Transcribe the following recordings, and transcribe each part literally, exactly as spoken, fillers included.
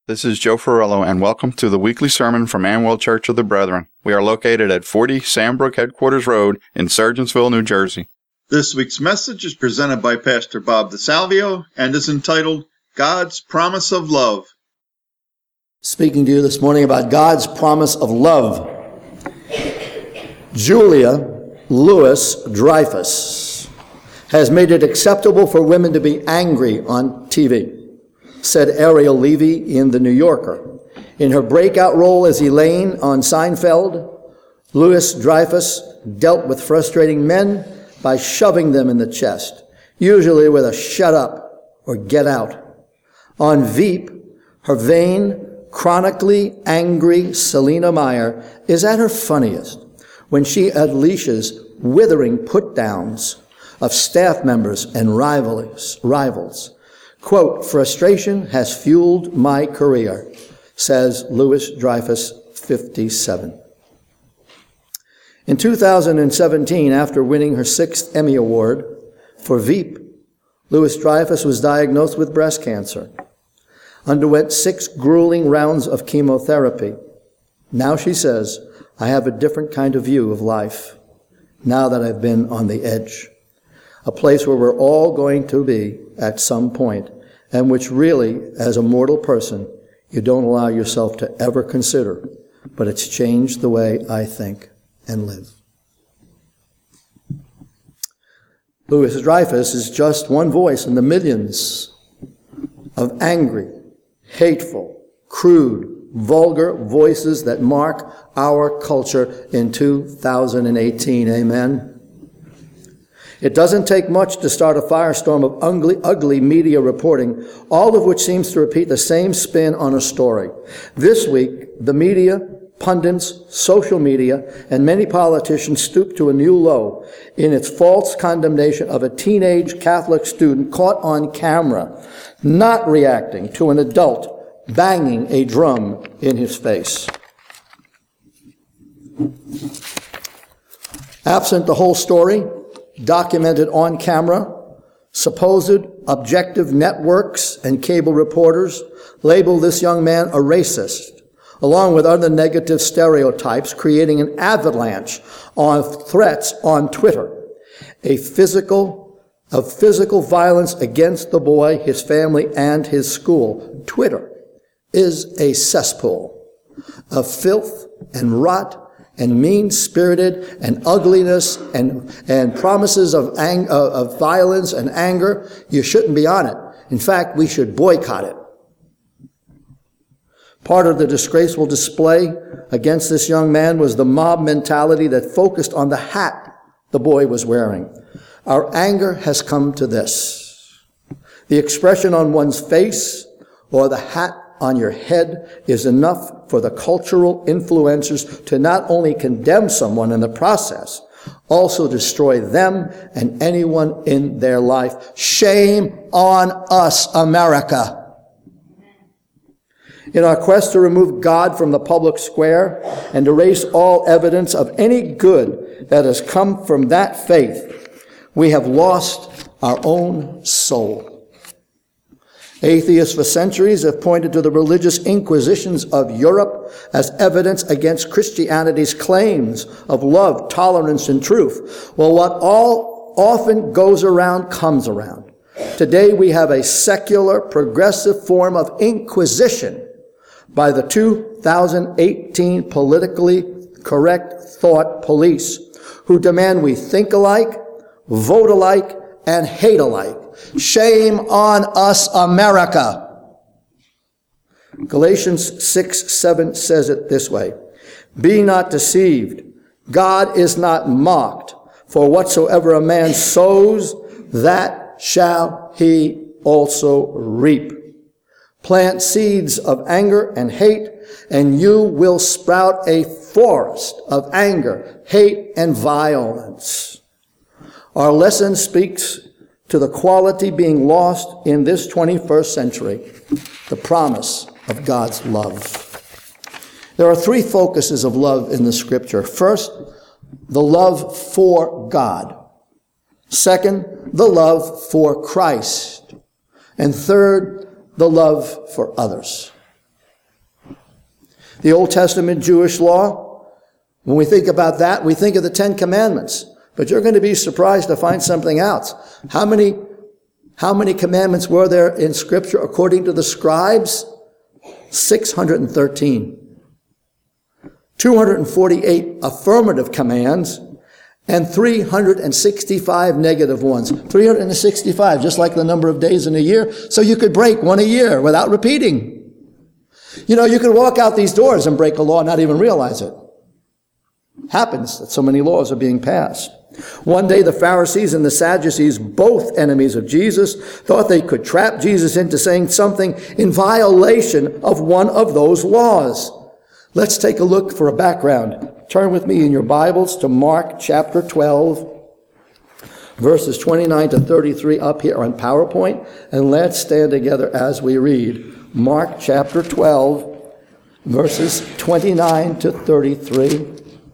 This is Joe Ferrello, and welcome to the weekly sermon from Amwell Church of the Brethren. We are located at forty Sandbrook Headquarters Road in Sergeantsville, New Jersey. This week's message is presented by Pastor Bob DeSalvio and is entitled, God's Promise of Love. Speaking to you this morning about God's promise of love. Julia Louis-Dreyfus has made it acceptable for women to be angry on T V, said Ariel Levy in The New Yorker. In her breakout role as Elaine on Seinfeld, Louis-Dreyfus dealt with frustrating men by shoving them in the chest, usually with a shut up or get out. On Veep, her vain, chronically angry Selina Meyer is at her funniest when she unleashes withering put-downs of staff members and rivals. rivals. Quote, frustration has fueled my career, says Louis-Dreyfus, fifty-seven. In two thousand seventeen, after winning her sixth Emmy Award for Veep, Louis-Dreyfus was diagnosed with breast cancer, underwent six grueling rounds of chemotherapy. Now she says, I have a different kind of view of life now that I've been on the edge, a place where we're all going to be at some point, and which really, as a mortal person, you don't allow yourself to ever consider, but it's changed the way I think and live. Louis-Dreyfus is just one voice in the millions of angry, hateful, crude, vulgar voices that mark our culture in two thousand eighteen. Amen. It doesn't take much to start a firestorm of ugly, ugly media reporting, all of which seems to repeat the same spin on a story. This week, the media, pundits, social media, and many politicians stooped to a new low in its false condemnation of a teenage Catholic student caught on camera, not reacting to an adult banging a drum in his face. Absent the whole story, documented on camera, supposed objective networks and cable reporters label this young man a racist, along with other negative stereotypes, creating an avalanche of threats on Twitter, a physical, of physical violence against the boy, his family, and his school. Twitter is a cesspool of filth and rot and mean-spirited and ugliness and, and promises of, ang- of violence and anger. You shouldn't be on it. In fact, we should boycott it. Part of the disgraceful display against this young man was the mob mentality that focused on the hat the boy was wearing. Our anger has come to this. The expression on one's face or the hat on your head is enough for the cultural influencers to not only condemn someone in the process, also destroy them and anyone in their life. Shame on us, America. In our quest to remove God from the public square and erase all evidence of any good that has come from that faith, we have lost our own soul. Atheists for centuries have pointed to the religious inquisitions of Europe as evidence against Christianity's claims of love, tolerance, and truth. Well, what all often goes around comes around. Today we have a secular, progressive form of inquisition by the two thousand eighteen politically correct thought police, who demand we think alike, vote alike, and hate alike. Shame on us, America. Galatians six seven says it this way. Be not deceived. God is not mocked. For whatsoever a man sows, that shall he also reap. Plant seeds of anger and hate, and you will sprout a forest of anger, hate, and violence. Our lesson speaks to the quality being lost in this twenty-first century, the promise of God's love. There are three focuses of love in the scripture. First, the love for God. Second, the love for Christ. And third, the love for others. The Old Testament Jewish law, when we think about that, we think of the Ten Commandments. But you're going to be surprised to find something else. How many, how many commandments were there in Scripture according to the scribes? six hundred thirteen. two hundred forty-eight affirmative commands and three hundred sixty-five negative ones. three hundred sixty-five, just like the number of days in a year. So you could break one a year without repeating. You know, you could walk out these doors and break a law and not even realize it. Happens that so many laws are being passed. One day the Pharisees and the Sadducees, both enemies of Jesus, thought they could trap Jesus into saying something in violation of one of those laws. Let's take a look for a background. Turn with me in your Bibles to Mark chapter twelve, verses twenty-nine to thirty-three up here on PowerPoint, and let's stand together as we read. Mark chapter twelve, verses twenty-nine to thirty-three.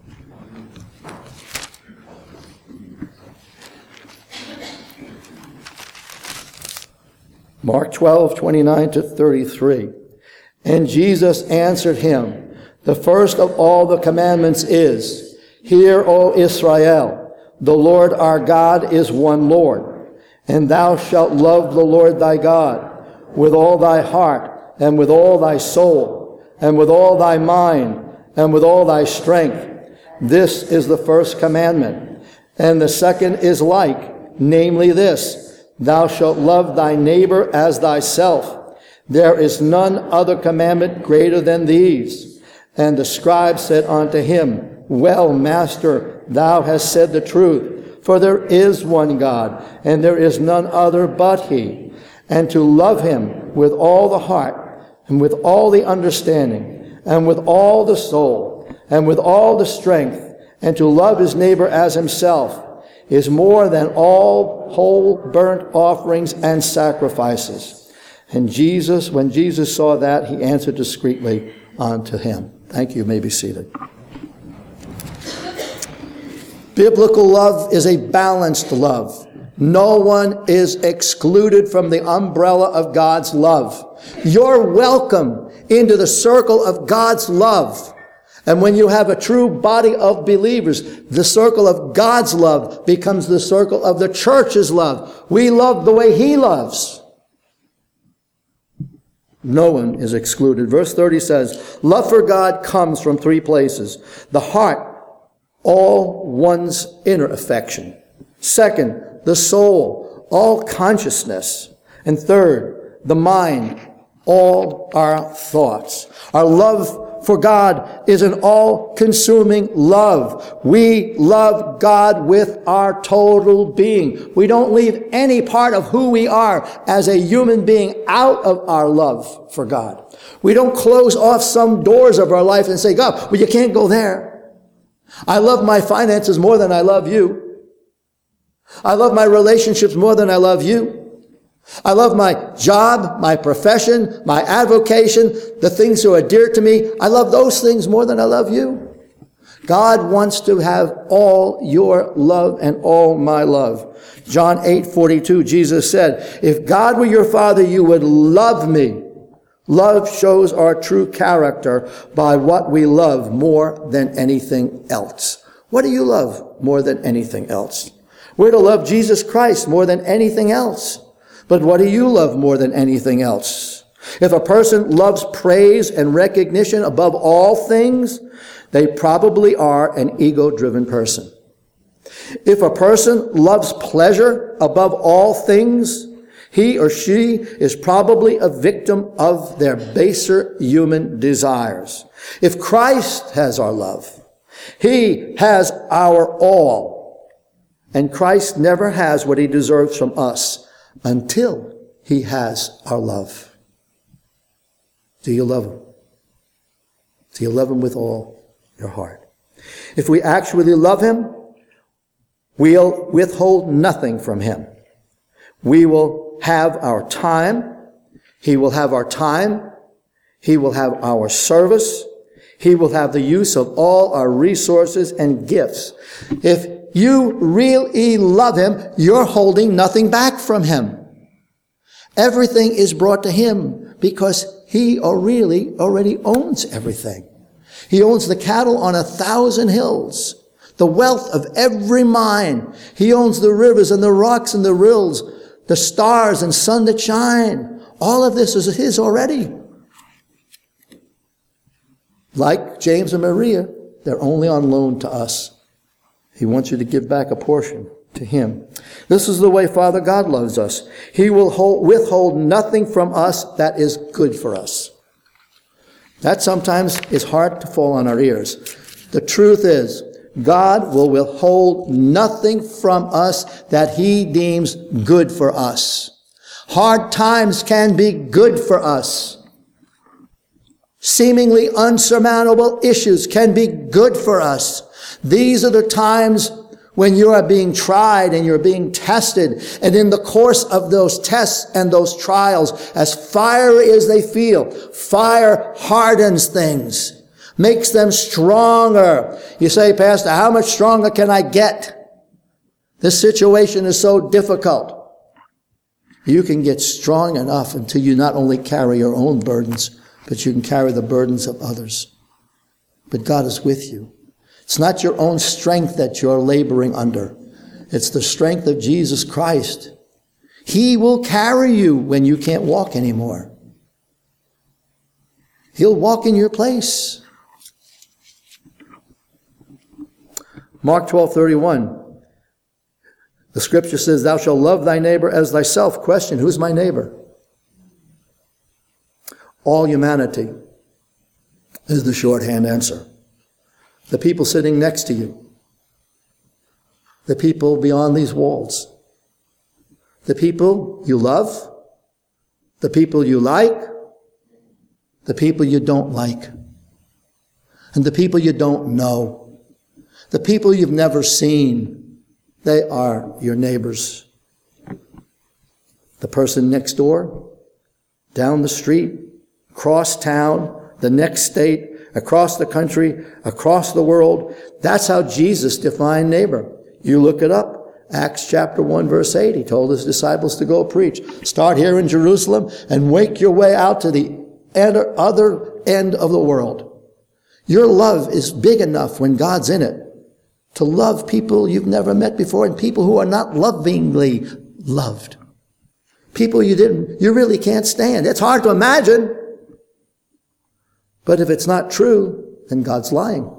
Mark twelve, twenty-nine to thirty-three. And Jesus answered him, the first of all the commandments is, Hear, O Israel, the Lord our God is one Lord, and thou shalt love the Lord thy God with all thy heart, and with all thy soul, and with all thy mind, and with all thy strength. This is the first commandment. And the second is like, namely this, Thou shalt love thy neighbor as thyself. There is none other commandment greater than these. And the scribe said unto him, Well, Master, thou hast said the truth, for there is one God, and there is none other but he. And to love him with all the heart, and with all the understanding, and with all the soul, and with all the strength, and to love his neighbor as himself, is more than all whole burnt offerings and sacrifices. And Jesus, when Jesus saw that, he answered discreetly unto him. Thank you. You may be seated. Biblical love is a balanced love. No one is excluded from the umbrella of God's love. You're welcome into the circle of God's love. And when you have a true body of believers, the circle of God's love becomes the circle of the church's love. We love the way he loves. No one is excluded. Verse thirty says, love for God comes from three places. The heart, all one's inner affection. Second, the soul, all consciousness. And third, the mind, all our thoughts. Our love for God is an all-consuming love. We love God with our total being. We don't leave any part of who we are as a human being out of our love for God. We don't close off some doors of our life and say, God, well, you can't go there. I love my finances more than I love you. I love my relationships more than I love you. I love my job, my profession, my avocation, the things that are dear to me. I love those things more than I love you. God wants to have all your love and all my love. John eight forty-two, Jesus said, if God were your father, you would love me. Love shows our true character by what we love more than anything else. What do you love more than anything else? We're to love Jesus Christ more than anything else. But what do you love more than anything else? If a person loves praise and recognition above all things, they probably are an ego-driven person. If a person loves pleasure above all things, he or she is probably a victim of their baser human desires. If Christ has our love, he has our all. And Christ never has what he deserves from us until he has our love. Do you love him? Do you love him with all your heart? If we actually love him, we'll withhold nothing from him. We will have our time. He will have our time. He will have our service. He will have the use of all our resources and gifts. If you really love him, you're holding nothing back from him. Everything is brought to him because he or really already owns everything. He owns the cattle on a thousand hills, the wealth of every mine. He owns the rivers and the rocks and the rills, the stars and sun that shine. All of this is his already. Like James and Maria, they're only on loan to us. He wants you to give back a portion to him. This is the way Father God loves us. He will hold, withhold nothing from us that is good for us. That sometimes is hard to fall on our ears. The truth is, God will withhold nothing from us that he deems good for us. Hard times can be good for us. Seemingly unsurmountable issues can be good for us. These are the times when you are being tried and you're being tested. And in the course of those tests and those trials, as fiery as they feel, fire hardens things, makes them stronger. You say, Pastor, how much stronger can I get? This situation is so difficult. You can get strong enough until you not only carry your own burdens, but you can carry the burdens of others. But God is with you. It's not your own strength that you're laboring under. It's the strength of Jesus Christ. He will carry you when you can't walk anymore. He'll walk in your place. Mark twelve thirty-one. The scripture says, thou shalt love thy neighbor as thyself. Question, who's my neighbor? All humanity is the shorthand answer. The people sitting next to you. The people beyond these walls. The people you love. The people you like. The people you don't like. And the people you don't know. The people you've never seen. They are your neighbors. The person next door, down the street, across town, the next state, across the country, across the world. That's how Jesus defined neighbor. You look it up. Acts chapter one, verse eight. He told his disciples to go preach. Start here in Jerusalem and make your way out to the other end of the world. Your love is big enough when God's in it to love people you've never met before and people who are not lovingly loved. People you didn't, you really can't stand. It's hard to imagine. But if it's not true, then God's lying.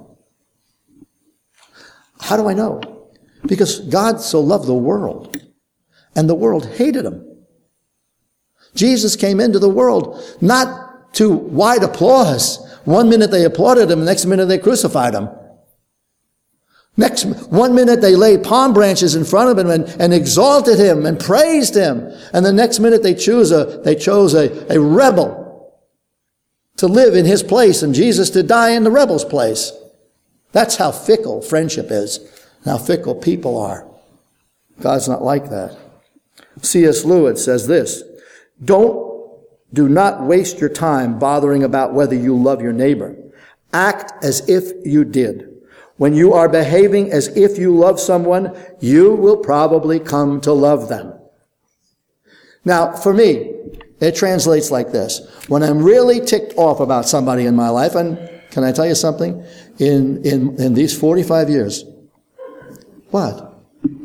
How do I know? Because God so loved the world, and the world hated him. Jesus came into the world not to wide applause. One minute they applauded him, the next minute they crucified him. Next, one minute they laid palm branches in front of him and, and exalted him and praised him. And the next minute they choose a, they chose a, a rebel to live in his place and Jesus to die in the rebel's place. That's how fickle friendship is, and how fickle people are. God's not like that. C S Lewis says this, don't, do not waste your time bothering about whether you love your neighbor. Act as if you did. When you are behaving as if you love someone, you will probably come to love them. Now, for me, it translates like this. When I'm really ticked off about somebody in my life, and can I tell you something? In, in, in these forty-five years. What?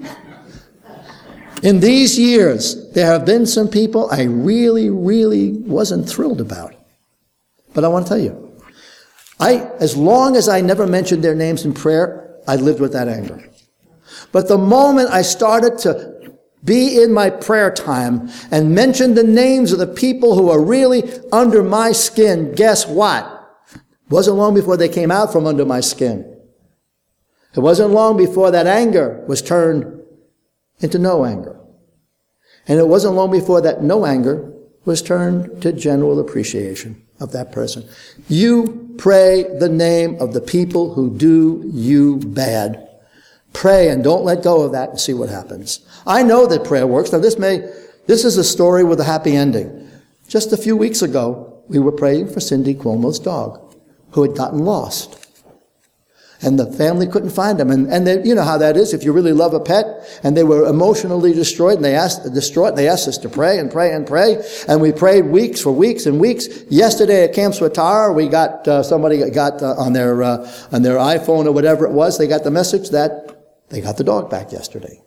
In these years, there have been some people I really, really wasn't thrilled about. But I want to tell you, I, as long as I never mentioned their names in prayer, I lived with that anger. But the moment I started to be in my prayer time and mention the names of the people who are really under my skin, guess what? It wasn't long before they came out from under my skin. It wasn't long before that anger was turned into no anger. And it wasn't long before that no anger was turned to general appreciation of that person. You pray the name of the people who do you bad. Pray and don't let go of that and see what happens. I know that prayer works. Now this may, this is a story with a happy ending. Just a few weeks ago, we were praying for Cindy Cuomo's dog, who had gotten lost. And the family couldn't find them. And, and they, you know how that is. If you really love a pet and they were emotionally destroyed and they asked, distraught, they asked us to pray and pray and pray. And we prayed weeks for weeks and weeks. Yesterday at Camp Swatara, we got, uh, somebody got uh, on their, uh, on their iPhone or whatever it was, they got the message that they got the dog back yesterday.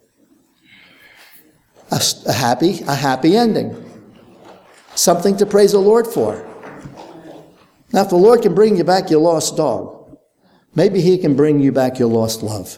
A, a happy, a happy ending. Something to praise the Lord for. Now, if the Lord can bring you back your lost dog, maybe he can bring you back your lost love.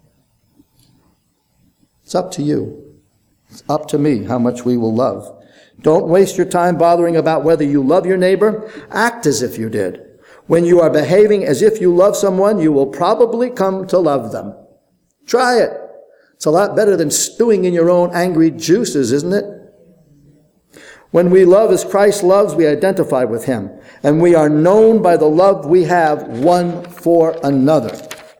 It's up to you. It's up to me how much we will love. Don't waste your time bothering about whether you love your neighbor. Act as if you did. When you are behaving as if you love someone, you will probably come to love them. Try it. It's a lot better than stewing in your own angry juices, isn't it? When we love as Christ loves, we identify with him. And we are known by the love we have one for another.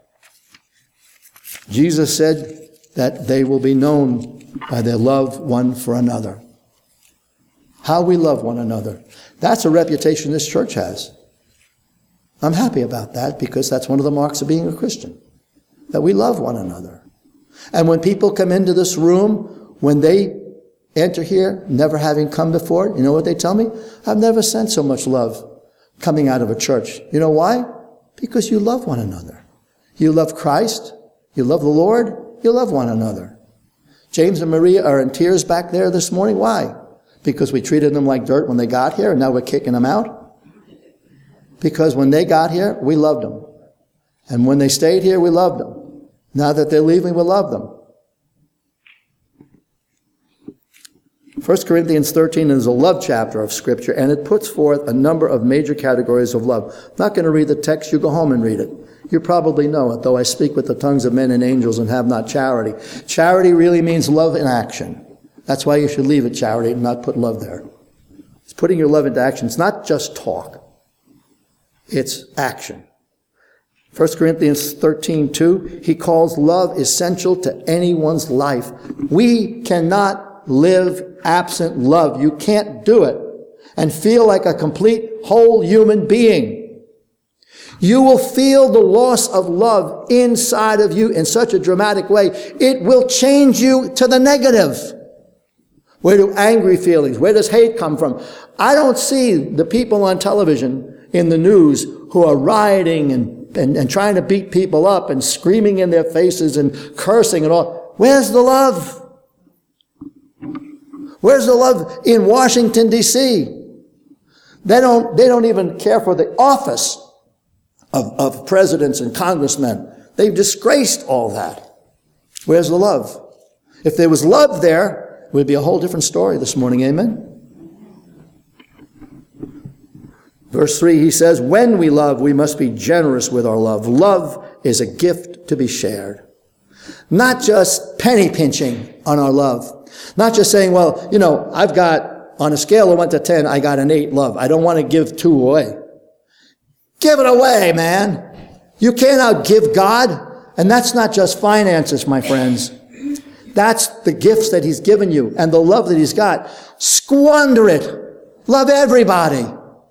Jesus said that they will be known by their love one for another. How we love one another. That's a reputation this church has. I'm happy about that because that's one of the marks of being a Christian. That we love one another. And when people come into this room, when they enter here, never having come before, you know what they tell me? I've never sensed so much love coming out of a church. You know why? Because you love one another. You love Christ. You love the Lord. You love one another. James and Maria are in tears back there this morning. Why? Because we treated them like dirt when they got here and now we're kicking them out? Because when they got here, we loved them. And when they stayed here, we loved them. Now that they're leaving, we love them. First Corinthians thirteen is a love chapter of Scripture, and it puts forth a number of major categories of love. I'm not going to read the text. You go home and read it. You probably know it, though I speak with the tongues of men and angels and have not charity. Charity really means love in action. That's why you should leave it charity and not put love there. It's putting your love into action. It's not just talk. It's action. First Corinthians thirteen two, he calls love essential to anyone's life. We cannot live absent love. You can't do it and feel like a complete whole human being. You will feel the loss of love inside of you in such a dramatic way. It will change you to the negative. Where do angry feelings, where does hate come from? I don't see the people on television in the news who are rioting and, and, and trying to beat people up and screaming in their faces and cursing and all. Where's the love? Where's the love in Washington, D C? They don't, they don't even care for the office of, of presidents and congressmen. They've disgraced all that. Where's the love? If there was love there, it would be a whole different story this morning. Amen? Verse three, he says, when we love, we must be generous with our love. Love is a gift to be shared. Not just penny pinching on our love. Not just saying, well, you know, I've got, on a scale of one to ten, I got an eight love. I don't want to give two away. Give it away, man. You can't outgive God. And that's not just finances, my friends. That's the gifts that he's given you and the love that he's got. Squander it. Love everybody.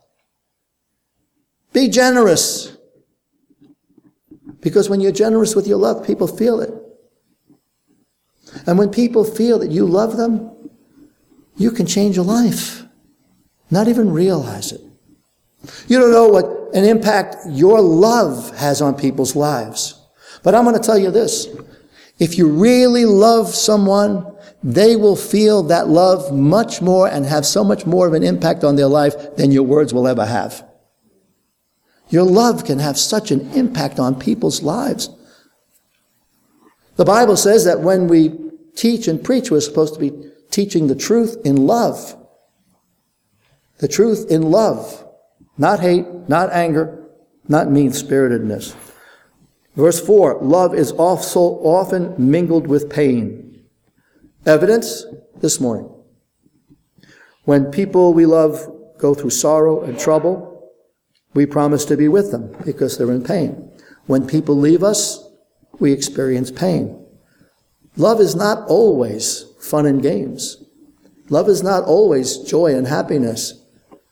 Be generous. Because when you're generous with your love, people feel it. And when people feel that you love them, you can change a life. Not even realize it. You don't know what an impact your love has on people's lives. But I'm going to tell you this. If you really love someone, they will feel that love much more and have so much more of an impact on their life than your words will ever have. Your love can have such an impact on people's lives. The Bible says that when we teach and preach, we're supposed to be teaching the truth in love. The truth in love. Not hate, not anger, not mean-spiritedness. Verse four, love is also often mingled with pain. Evidence this morning. When people we love go through sorrow and trouble, we promise to be with them because they're in pain. When people leave us, we experience pain. Love is not always fun and games. Love is not always joy and happiness.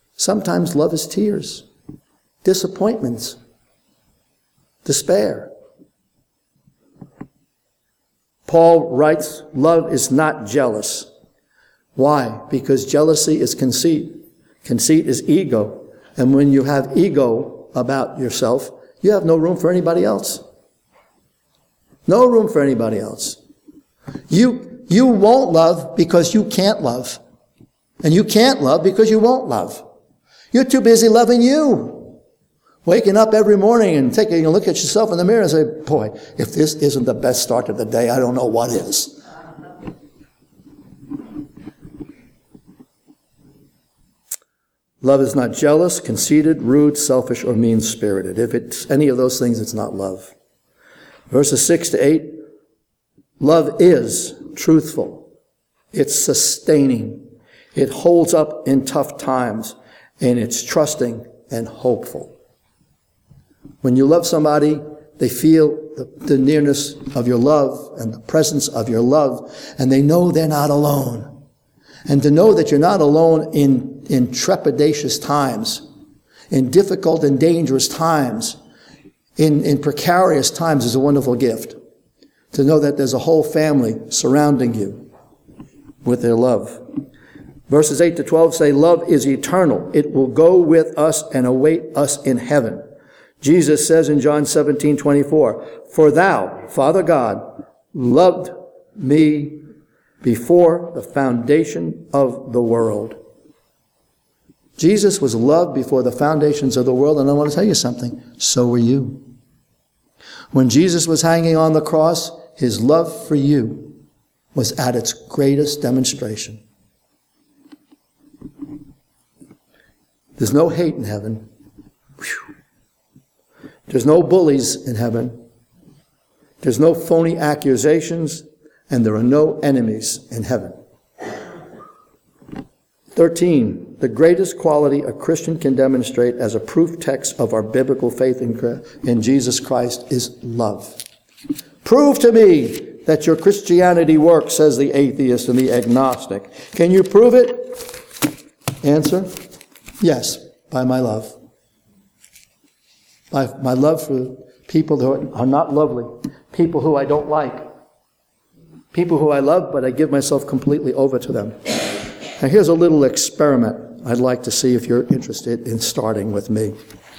Sometimes love is tears, disappointments, despair. Paul writes, love is not jealous. Why? Because jealousy is conceit. Conceit is ego. And when you have ego about yourself, you have no room for anybody else. No room for anybody else. You, you won't love because you can't love. And you can't love because you won't love. You're too busy loving you. Waking up every morning and taking a look at yourself in the mirror and say, boy, if this isn't the best start of the day, I don't know what is. Love is not jealous, conceited, rude, selfish, or mean-spirited. If it's any of those things, it's not love. Verses six to eight, love is truthful. It's sustaining. It holds up in tough times, and it's trusting and hopeful. When you love somebody, they feel the, the nearness of your love and the presence of your love, and they know they're not alone. And to know that you're not alone in, in trepidatious times, in difficult and dangerous times, in, in precarious times is a wonderful gift. To know that there's a whole family surrounding you with their love. Verses eight to twelve say, love is eternal. It will go with us and await us in heaven. Jesus says in John seventeen twenty-four, for thou, Father God, loved me before the foundation of the world. Jesus was loved before the foundations of the world, and I want to tell you something, so were you. When Jesus was hanging on the cross, his love for you was at its greatest demonstration. There's no hate in heaven. Whew. There's no bullies in heaven. There's no phony accusations, and there are no enemies in heaven. thirteen, the greatest quality a Christian can demonstrate as a proof text of our biblical faith in, in Jesus Christ is love. Prove to me that your Christianity works, says the atheist and the agnostic. Can you prove it? Answer, yes, by my love. By my love for people who are not lovely, people who I don't like, people who I love, but I give myself completely over to them. Now here's a little experiment I'd like to see if you're interested in starting with me.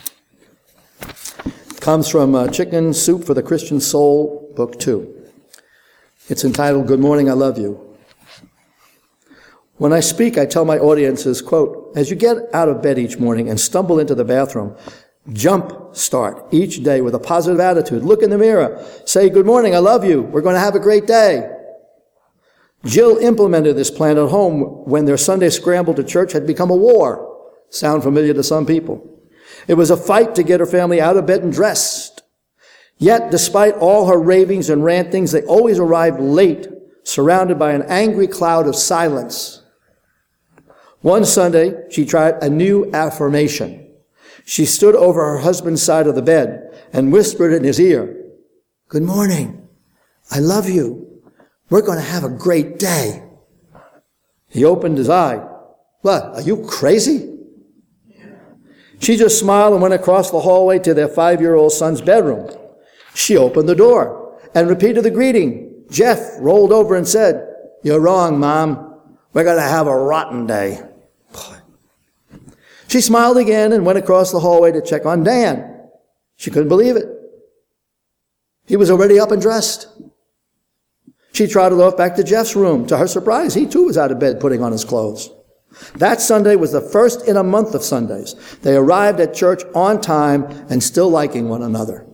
It comes from uh, Chicken Soup for the Christian Soul, Book two. It's entitled, Good Morning, I Love You. When I speak, I tell my audiences, quote, as you get out of bed each morning and stumble into the bathroom, jump start each day with a positive attitude. Look in the mirror. Say, good morning, I love you. We're going to have a great day. Jill implemented this plan at home when their Sunday scramble to church had become a war. Sound familiar to some people? It was a fight to get her family out of bed and dressed. Yet, despite all her ravings and rantings, they always arrived late, surrounded by an angry cloud of silence. One Sunday, she tried a new affirmation. She stood over her husband's side of the bed and whispered in his ear, good morning, I love you. We're going to have a great day. He opened his eye. What, are you crazy? She just smiled and went across the hallway to their five-year-old son's bedroom. She opened the door and repeated the greeting. Jeff rolled over and said, you're wrong, Mom. We're going to have a rotten day. She smiled again and went across the hallway to check on Dan. She couldn't believe it. He was already up and dressed. She trotted off back to Jeff's room. To her surprise, he too was out of bed putting on his clothes. That Sunday was the first in a month of Sundays. They arrived at church on time and still liking one another.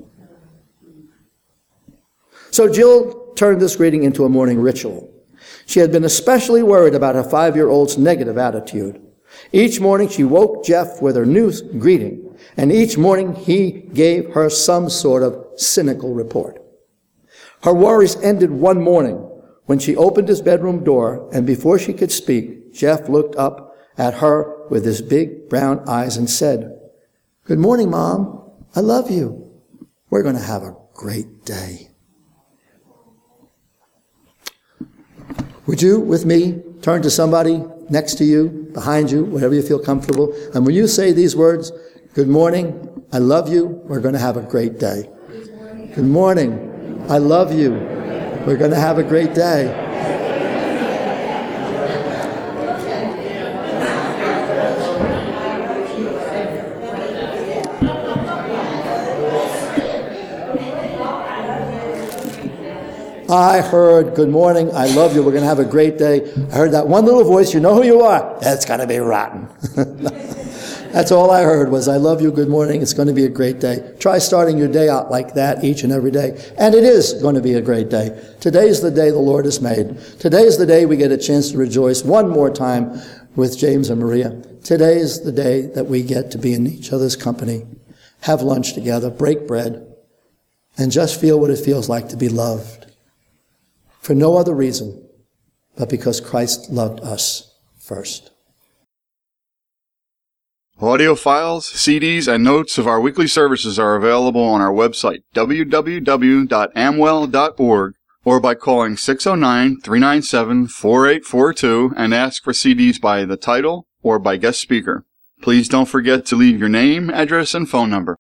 So Jill turned this greeting into a morning ritual. She had been especially worried about her five-year-old's negative attitude. Each morning she woke Jeff with her new greeting, and each morning he gave her some sort of cynical report. Her worries ended one morning when she opened his bedroom door, and before she could speak, Jeff looked up at her with his big brown eyes and said, good morning, Mom. I love you. We're going to have a great day. Would you, with me, turn to somebody next to you, behind you, wherever you feel comfortable, and when you say these words, good morning, I love you, we're going to have a great day. Good morning, I love you, We're going to have a great day. I heard, good morning, I love you, we're going to have a great day. I heard that one little voice, you know who you are. It's going to be rotten. That's all I heard was, I love you, good morning, it's going to be a great day. Try starting your day out like that each and every day. And it is going to be a great day. Today's the day the Lord has made. Today's the day we get a chance to rejoice one more time with James and Maria. Today's the day that we get to be in each other's company, have lunch together, break bread, and just feel what it feels like to be loved. For no other reason but because Christ loved us first. Audio files, C Ds, and notes of our weekly services are available on our website, w w w dot amwell dot org, or by calling six oh nine, three nine seven, four eight four two and ask for C Ds by the title or by guest speaker. Please don't forget to leave your name, address, and phone number.